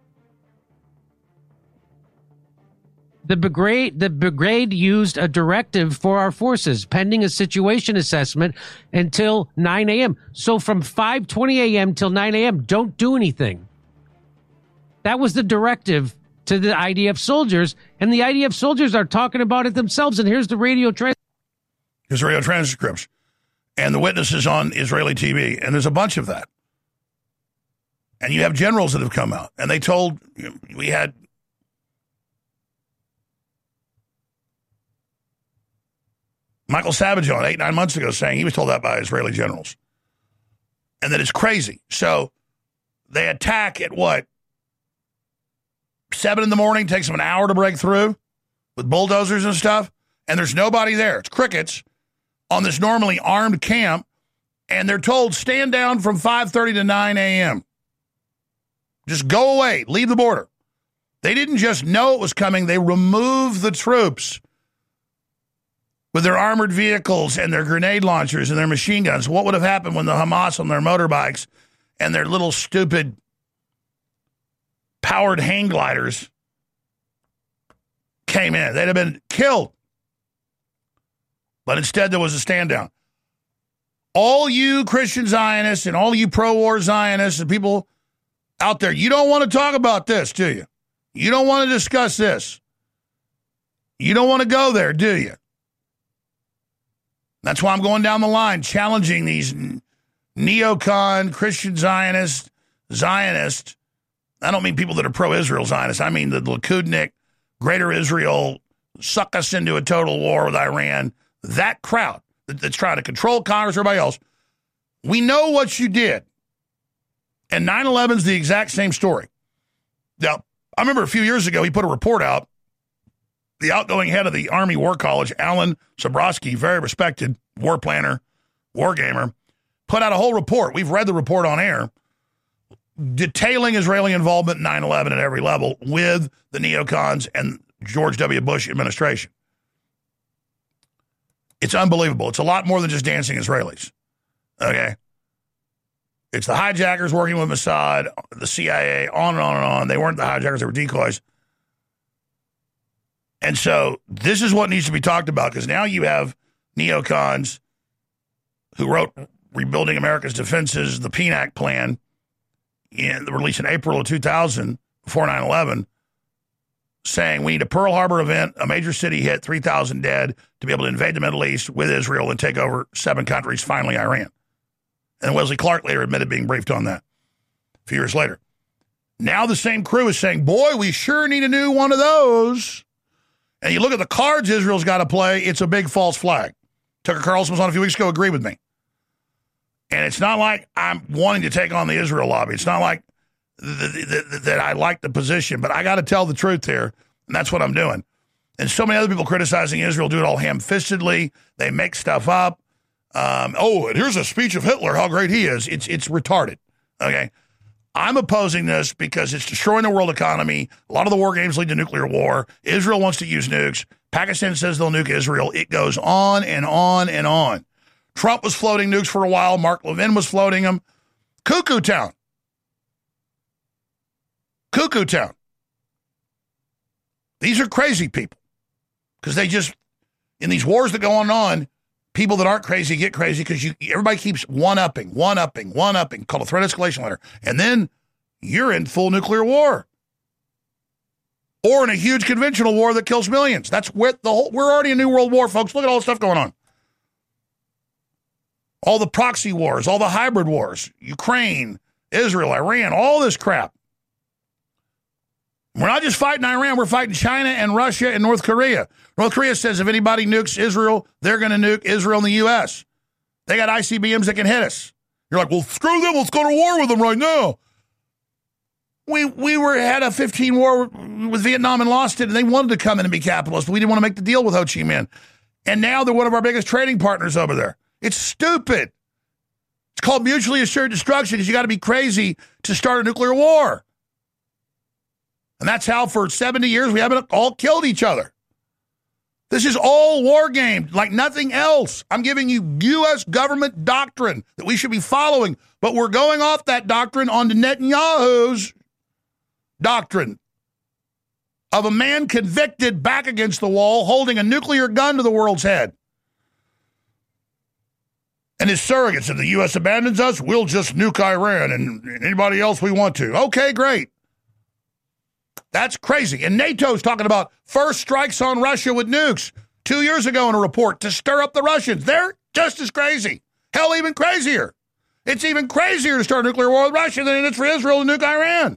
The brigade used a directive for our forces pending a situation assessment until 9 a.m. So from 5:20 a.m. till 9 a.m., don't do anything. That was the directive to the IDF soldiers, and the IDF soldiers are talking about it themselves. And here's the radio transcripts and the witnesses on Israeli TV, and there's a bunch of that. And you have generals that have come out, and they told, we had Michael Savage on 8-9 months ago saying he was told that by Israeli generals. And that it's crazy. So they attack at what? 7 in the morning, takes them an hour to break through with bulldozers and stuff. And there's nobody there. It's crickets on this normally armed camp. And they're told, stand down from 5:30 to 9 a.m. Just go away. Leave the border. They didn't just know it was coming. They removed the troops with their armored vehicles and their grenade launchers and their machine guns. What would have happened when the Hamas on their motorbikes and their little stupid powered hang gliders came in? They'd have been killed. But instead, there was a stand down. All you Christian Zionists and all you pro-war Zionists and people out there, you don't want to talk about this, do you? You don't want to discuss this. You don't want to go there, do you? That's why I'm going down the line, challenging these neocon, Christian Zionists. I don't mean people that are pro-Israel Zionists. I mean the Likudnik, Greater Israel, suck us into a total war with Iran. That crowd that's trying to control Congress, everybody else. We know what you did. And 9/11 is the exact same story. Now, I remember a few years ago, he put a report out. The outgoing head of the Army War College, Alan Sabrowski, very respected war planner, war gamer, put out a whole report. We've read the report on air, detailing Israeli involvement in 9/11 at every level with the neocons and George W. Bush administration. It's unbelievable. It's a lot more than just dancing Israelis. Okay? It's the hijackers working with Mossad, the CIA, on and on and on. They weren't the hijackers, they were decoys. And so this is what needs to be talked about, because now you have neocons who wrote Rebuilding America's Defenses, the PNAC plan, released in April of 2000, before 9/11, saying we need a Pearl Harbor event, a major city hit, 3,000 dead, to be able to invade the Middle East with Israel and take over 7 countries, finally Iran. And Wesley Clark later admitted being briefed on that a few years later. Now the same crew is saying, boy, we sure need a new one of those. And you look at the cards Israel's got to play, it's a big false flag. Tucker Carlson was on a few weeks ago, agreed with me. And it's not like I'm wanting to take on the Israel lobby. It's not like that I like the position, but I got to tell the truth here, and that's what I'm doing. And so many other people criticizing Israel do it all ham-fistedly. They make stuff up. And here's a speech of Hitler, how great he is. It's retarded, okay? I'm opposing this because it's destroying the world economy. A lot of the war games lead to nuclear war. Israel wants to use nukes. Pakistan says they'll nuke Israel. It goes on and on and on. Trump was floating nukes for a while. Mark Levin was floating them. Cuckoo town. Cuckoo town. These are crazy people because they just, in these wars that go on, people that aren't crazy get crazy because everybody keeps one-upping, called a threat escalation letter. And then you're in full nuclear war. Or in a huge conventional war that kills millions. That's where we're already in a new world war, folks. Look at all the stuff going on. All the proxy wars, all the hybrid wars, Ukraine, Israel, Iran, all this crap. We're not just fighting Iran, we're fighting China and Russia and North Korea. North Korea says if anybody nukes Israel, they're going to nuke Israel and the U.S. They got ICBMs that can hit us. You're like, well, screw them, let's go to war with them right now. We had a 15 war with Vietnam and lost it, and they wanted to come in and be capitalists, but we didn't want to make the deal with Ho Chi Minh. And now they're one of our biggest trading partners over there. It's stupid. It's called mutually assured destruction because you got to be crazy to start a nuclear war. And that's how for 70 years we haven't all killed each other. This is all war game, like nothing else. I'm giving you U.S. government doctrine that we should be following, but we're going off that doctrine onto Netanyahu's doctrine of a man convicted back against the wall holding a nuclear gun to the world's head. And his surrogates, if the U.S. abandons us, we'll just nuke Iran and anybody else we want to. Okay, great. That's crazy. And NATO's talking about first strikes on Russia with nukes 2 years ago in a report to stir up the Russians. They're just as crazy. Hell, even crazier. It's even crazier to start a nuclear war with Russia than it is for Israel to nuke Iran.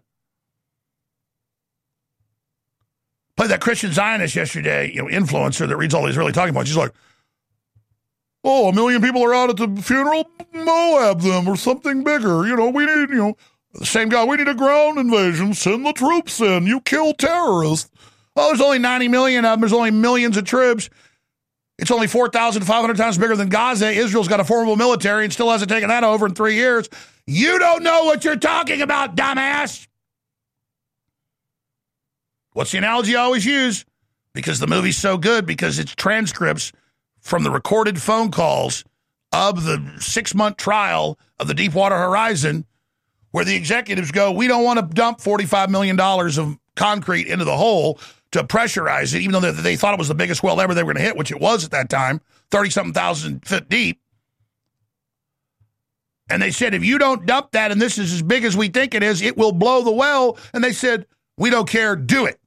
Played that Christian Zionist yesterday, influencer that reads all these Israeli talking points. He's like, oh, 1 million people are out at the funeral? Moab them or something bigger. We need, the same guy, we need a ground invasion. Send the troops in. You kill terrorists. Well, there's only 90 million of them. There's only millions of troops. It's only 4,500 times bigger than Gaza. Israel's got a formidable military and still hasn't taken that over in 3 years. You don't know what you're talking about, dumbass. What's the analogy I always use? Because the movie's so good, because it's transcripts from the recorded phone calls of the 6-month trial of the Deepwater Horizon, where the executives go, we don't want to dump $45 million of concrete into the hole to pressurize it, even though they thought it was the biggest well ever they were going to hit, which it was at that time, 30-something thousand feet deep. And they said, if you don't dump that and this is as big as we think it is, it will blow the well. And they said, we don't care, do it.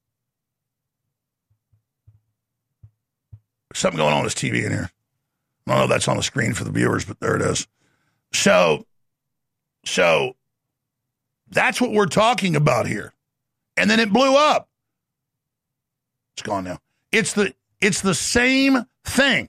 Something going on with this TV in here. I don't know if that's on the screen for the viewers, but there it is. So that's what we're talking about here. And then it blew up. It's gone now. It's the same thing.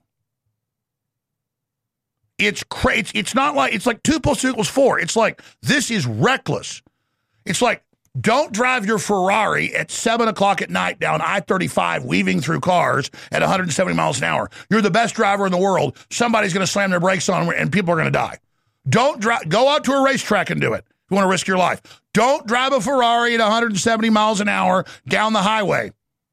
It's not like, it's like 2 + 2 = 4. It's like, this is reckless. It's like, don't drive your Ferrari at 7 o'clock at night down I-35 weaving through cars at 170 miles an hour. You're the best driver in the world. Somebody's going to slam their brakes on and people are going to die. Don't go out to a racetrack and do it. If you want to risk your life. Don't drive a Ferrari at 170 miles an hour down the highway.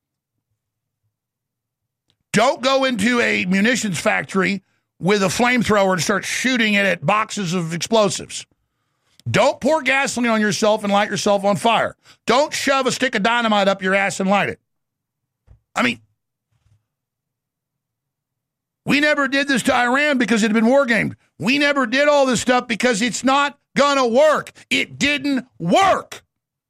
Don't go into a munitions factory with a flamethrower and start shooting it at boxes of explosives. Don't pour gasoline on yourself and light yourself on fire. Don't shove a stick of dynamite up your ass and light it. I mean, we never did this to Iran because it had been war gamed. We never did all this stuff because it's not going to work. It didn't work.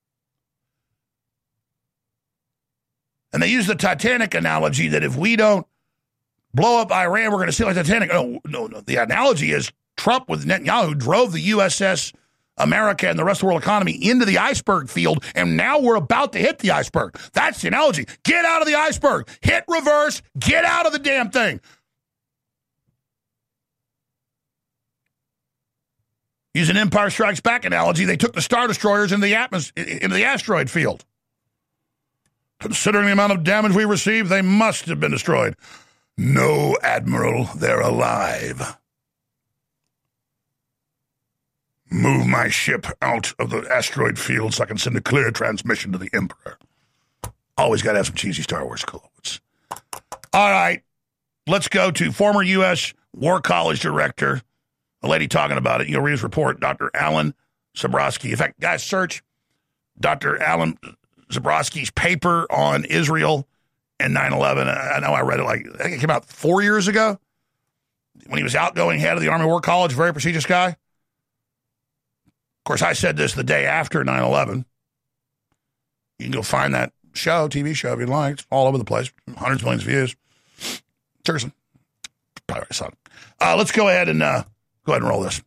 And they use the Titanic analogy that if we don't blow up Iran, we're going to see like Titanic. No. The analogy is Trump with Netanyahu drove the USS America and the rest of the world economy into the iceberg field, and now we're about to hit the iceberg. That's the analogy. Get out of the iceberg. Hit reverse. Get out of the damn thing. Use an Empire Strikes Back analogy. They took the Star Destroyers into the asteroid field. Considering the amount of damage we received, they must have been destroyed. No, Admiral, they're alive. Move my ship out of the asteroid field so I can send a clear transmission to the Emperor. Always got to have some cheesy Star Wars quotes. All right, let's go to former U.S. War College director, a lady talking about it. You'll read his report, Dr. Alan Zabroski. In fact, guys, search Dr. Alan Zabroski's paper on Israel and 9/11. I know I read it I think it came out 4 years ago when he was outgoing head of the Army War College, very prestigious guy. Of course, I said this the day after 9/11. You can go find that TV show if you'd like. It's all over the place. Hundreds of millions of views. Seriously. Probably already saw it. Let's go ahead and roll this.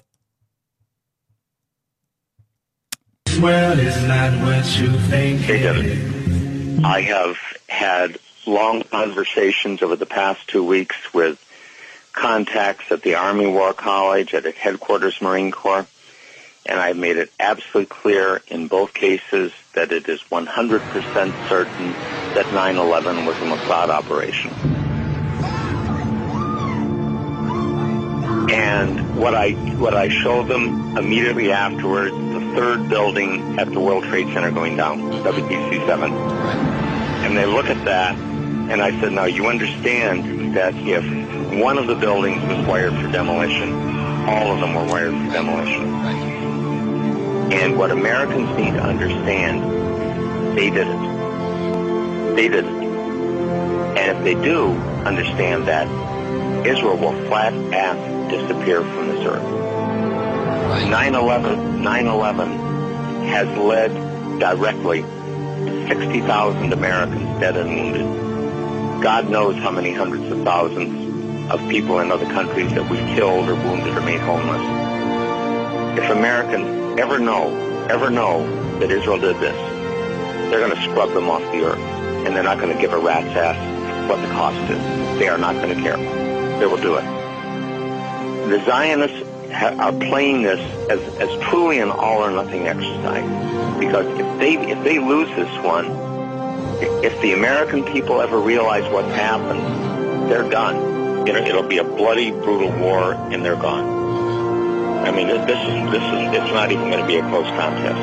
Well, it's not what you think. Hey, Devin. I have had long conversations over the past 2 weeks with contacts at the Army War College, at Headquarters Marine Corps, and I've made it absolutely clear in both cases that it is 100% certain that 9/11 was a Mossad operation. And what I showed them immediately afterwards, the third building at the World Trade Center going down, WTC 7. And they look at that, and And I said, now you understand that if one of the buildings was wired for demolition, all of them were wired for demolition. And what Americans need to understand, they did it. They did it. And if they do understand that, Israel will flat-ass disappear from this earth. 9/11 has led directly to 60,000 Americans dead and wounded. God knows how many hundreds of thousands of people in other countries that we've killed or wounded or made homeless. If Americans ever know that Israel did this, they're going to scrub them off the earth, and they're not going to give a rat's ass what the cost is. They are not going to care. They will do it. The Zionists are playing this as truly an all-or-nothing exercise, because if they lose this one, if the American people ever realize what's happened, they're done. It'll be a bloody, brutal war, and they're gone. I mean, it's not even going to be a close contest.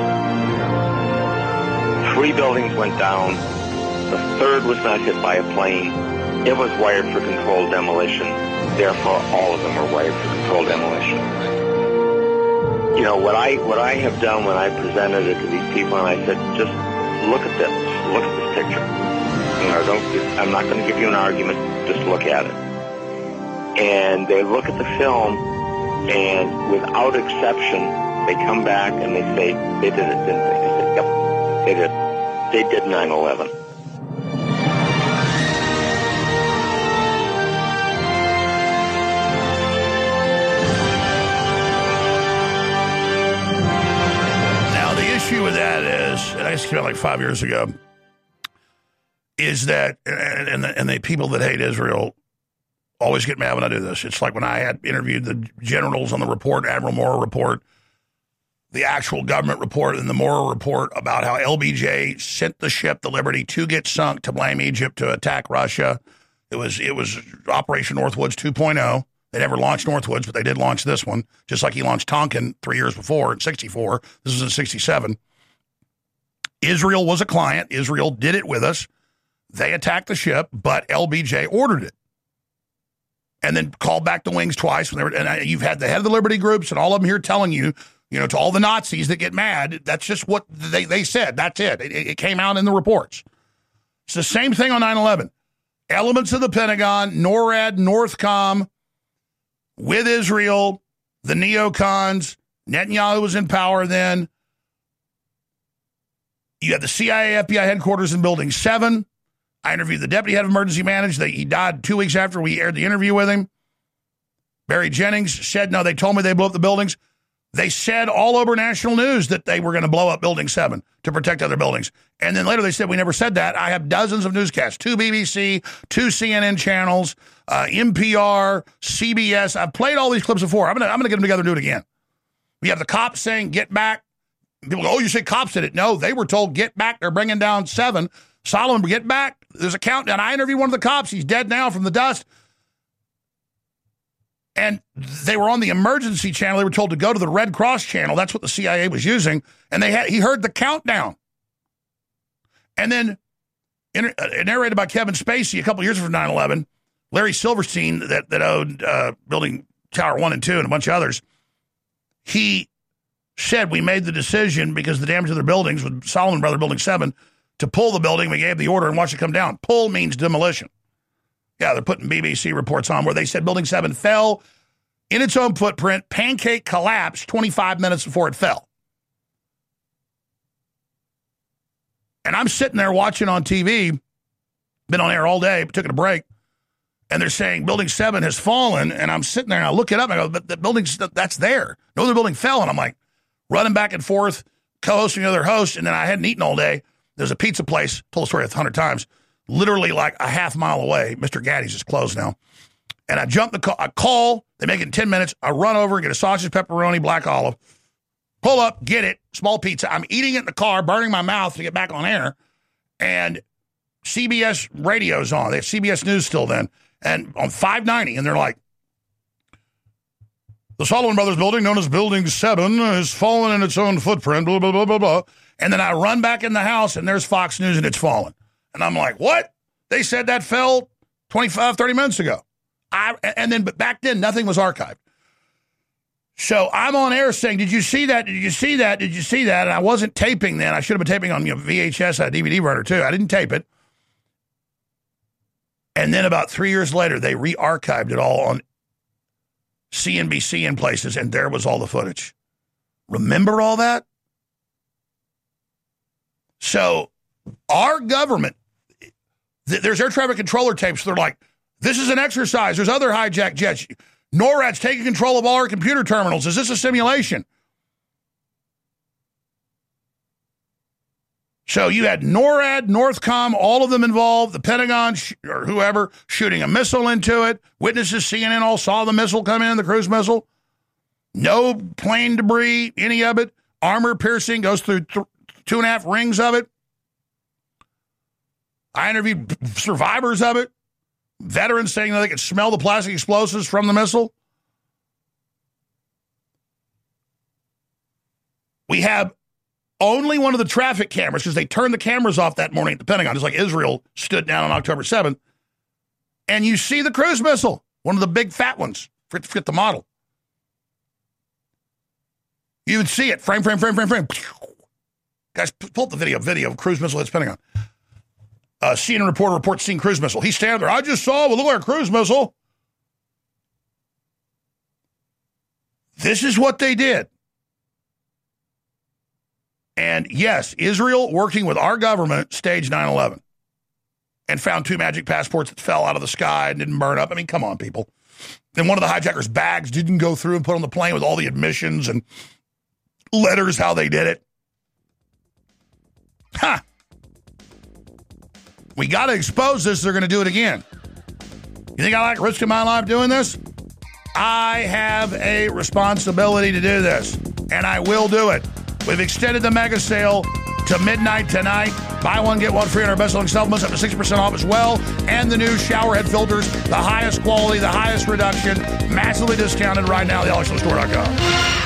3 buildings went down. The third was not hit by a plane. It was wired for controlled demolition. Therefore, all of them were wired for controlled demolition. You know, what I have done when I presented it to these people, and I said, just look at this. Look at this picture. I'm not going to give you an argument. Just look at it. And they look at the film, and without exception, they come back and they say, they did it, didn't they? I said, yep, they did. They did 9/11. Now, the issue with that is, and I came out like 5 years ago, is that, and the people that hate Israel always get mad when I do this. It's like when I had interviewed the generals on the report, Admiral Morrow report, the actual government report, and the Morrow report about how LBJ sent the ship, the Liberty, to get sunk to blame Egypt to attack Russia. It was Operation Northwoods 2.0. They never launched Northwoods, but they did launch this one, just like he launched Tonkin 3 years before in 64. This was in 67. Israel was a client. Israel did it with us. They attacked the ship, but LBJ ordered it. And then called back the wings twice. And you've had the head of the Liberty groups and all of them here telling you, to all the Nazis that get mad, that's just what they said. That's it. It came out in the reports. It's the same thing on 9/11. Elements of the Pentagon, NORAD, Northcom, with Israel, the neocons, Netanyahu was in power then. You had the CIA, FBI headquarters in Building 7. I interviewed the deputy head of emergency management. He died 2 weeks after we aired the interview with him. Barry Jennings said, no, they told me they blew up the buildings. They said all over national news that they were going to blow up Building 7 to protect other buildings. And then later they said, we never said that. I have dozens of newscasts, 2 BBC, 2 CNN channels, NPR, CBS. I've played all these clips before. I'm going to get them together and do it again. We have the cops saying, get back. People go, oh, you say cops did it. No, they were told, get back. They're bringing down 7. Solomon, get back. There's a countdown. I interviewed one of the cops. He's dead now from the dust. And they were on the emergency channel. They were told to go to the Red Cross channel. That's what the CIA was using. And he heard the countdown. And then narrated by Kevin Spacey a couple years after 9/11, Larry Silverstein that owned Building Tower 1 and 2 and a bunch of others, he said we made the decision because of the damage of their buildings with Solomon Brothers Building 7 to pull the building. We gave the order and watch it come down. Pull means demolition. Yeah, they're putting BBC reports on where they said Building 7 fell in its own footprint, pancake collapsed 25 minutes before it fell. And I'm sitting there watching on TV, been on air all day, but took a break, and they're saying Building 7 has fallen, and I'm sitting there and I look it up and I go, but the building, that's there. No other building fell, and I'm like running back and forth, co-hosting the other host, and then I hadn't eaten all day. There's a pizza place, told the story 100 times, literally like a half mile away. Mr. Gaddy's is closed now. And I jump the call. I call. They make it in 10 minutes. I run over, get a sausage, pepperoni, black olive, pull up, get it, small pizza. I'm eating it in the car, burning my mouth to get back on air. And CBS radio's on. They have CBS News still then. And on 590, and they're like, the Solomon Brothers building, known as Building 7, has fallen in its own footprint, blah, blah, blah, blah, blah. And then I run back in the house, and there's Fox News, and it's fallen. And I'm like, what? They said that fell 25, 30 minutes ago. But back then, nothing was archived. So I'm on air saying, did you see that? Did you see that? Did you see that? And I wasn't taping then. I should have been taping on VHS, a DVD runner too. I didn't tape it. And then about 3 years later, they re-archived it all on CNBC and places, and there was all the footage. Remember all that? So our government, there's air traffic controller tapes. They're like, this is an exercise. There's other hijacked jets. NORAD's taking control of all our computer terminals. Is this a simulation? So you had NORAD, Northcom, all of them involved, the Pentagon or whoever shooting a missile into it. Witnesses, CNN all saw the missile come in, the cruise missile. No plane debris, any of it. Armor piercing, goes through 2.5 rings of it. I interviewed survivors of it. Veterans saying that they could smell the plastic explosives from the missile. We have only one of the traffic cameras, because they turned the cameras off that morning at the Pentagon, just like Israel stood down on October 7th. And you see the cruise missile, one of the big fat ones, fit the model. You would see it, frame. Guys, pull up the video of cruise missile hits Pentagon. CNN reporter reports seeing cruise missile. He's standing there. I just saw, look like a cruise missile. This is what they did. And yes, Israel, working with our government, staged 9/11 and found 2 magic passports that fell out of the sky and didn't burn up. I mean, come on, people. And one of the hijackers' bags didn't go through and put on the plane with all the admissions and letters how they did it. Ha! We got to expose this. They're going to do it again. You think I like risking my life doing this? I have a responsibility to do this, and I will do it. We've extended the mega sale to midnight tonight. Buy one, get one free on our best-selling supplements, up to 60% off as well. And the new shower head filters, the highest quality, the highest reduction, massively discounted right now at thealexshowstore.com.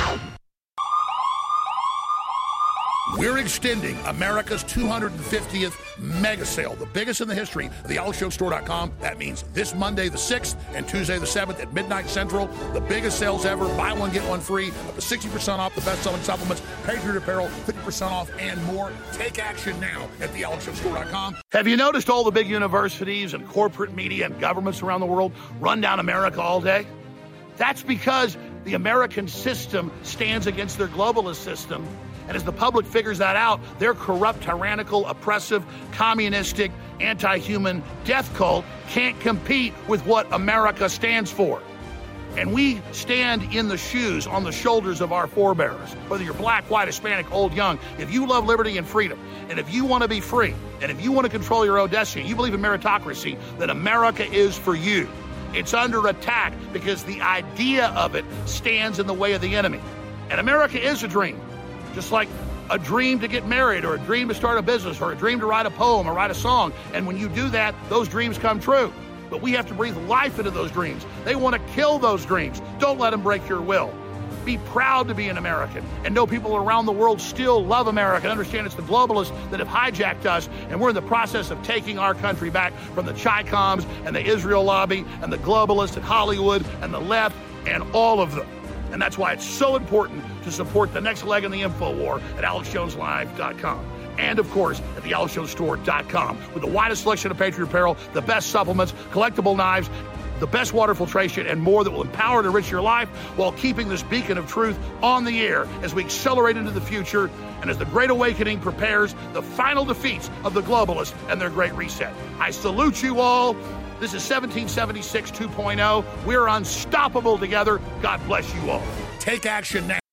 We're extending America's 250th mega sale, the biggest in the history of thealexshowstore.com. That means this Monday the 6th and Tuesday the 7th at midnight Central, the biggest sales ever. Buy one, get one free, up to 60% off the best-selling supplements, Patriot Apparel, 50% off, and more. Take action now at thealexshowstore.com. Have you noticed all the big universities and corporate media and governments around the world run down America all day? That's because the American system stands against their globalist system. And as the public figures that out, their corrupt, tyrannical, oppressive, communistic, anti-human death cult can't compete with what America stands for. And we stand in the shoes, on the shoulders of our forebears. Whether you're black, white, Hispanic, old, young, if you love liberty and freedom, and if you want to be free, and if you want to control your own destiny, you believe in meritocracy, then America is for you. It's under attack because the idea of it stands in the way of the enemy. And America is a dream. Just like a dream to get married, or a dream to start a business, or a dream to write a poem or write a song. And when you do that, those dreams come true. But we have to breathe life into those dreams. They want to kill those dreams. Don't let them break your will. Be proud to be an American and know people around the world still love America. Understand it's the globalists that have hijacked us, and we're in the process of taking our country back from the Chi-Coms and the Israel lobby and the globalists and Hollywood and the left and all of them. And that's why it's so important to support the next leg in the info war at AlexJonesLive.com. And, of course, at thealexshowstore.com with the widest selection of Patriot Apparel, the best supplements, collectible knives, the best water filtration, and more that will empower and enrich your life while keeping this beacon of truth on the air as we accelerate into the future and as the Great Awakening prepares the final defeats of the globalists and their Great Reset. I salute you all. This is 1776 2.0. We're unstoppable together. God bless you all. Take action now.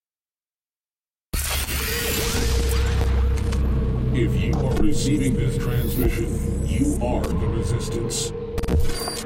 If you are receiving this transmission, you are the resistance.